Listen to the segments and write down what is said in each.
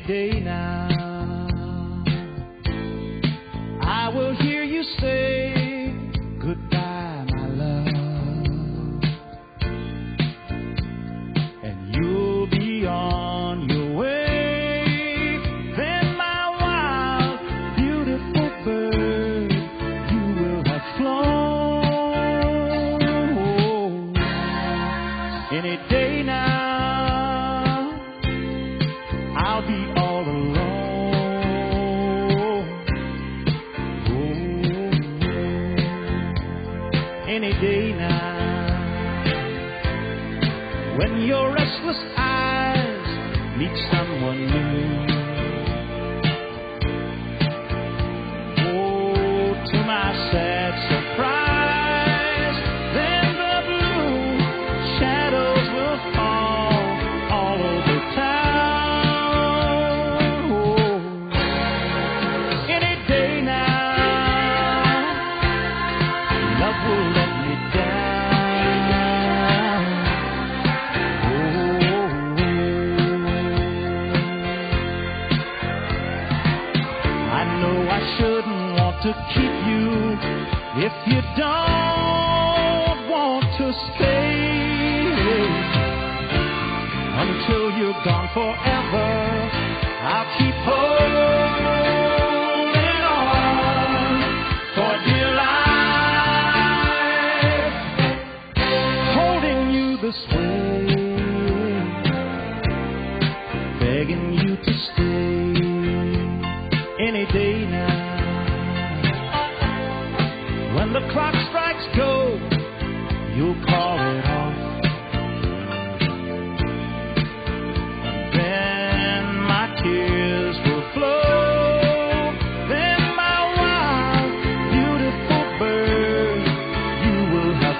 day now, I will hear you say goodbye, my love, and you'll be on your way. Then my wild, beautiful bird, you will have flown. Any day now, I'll be all alone. Any day now, when your restless eyes meet someone new. Oh, to my sad surprise, then the blue shadows will fall all over town. Oh, any day now, love will let me down. I know I shouldn't want to keep you if you don't want to stay. Until you're gone forever, I'll keep holding on for dear life, holding you this way, begging you to stay. Any day now, when the clock strikes go, you'll call it off. Then my tears will flow. Then my wild, beautiful bird, you will have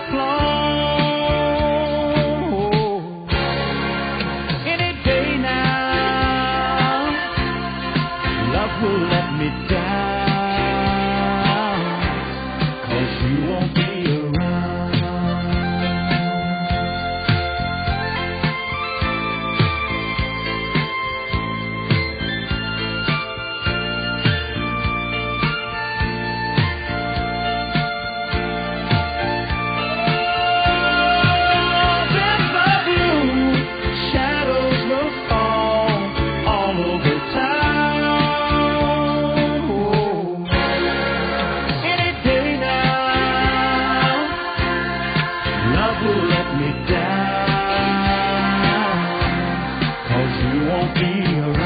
flown. Any day now, love will let me down, 'cause you won't be around. Then the blue shadows will fall all over town. Any day now, love will let me down, 'cause you won't be around.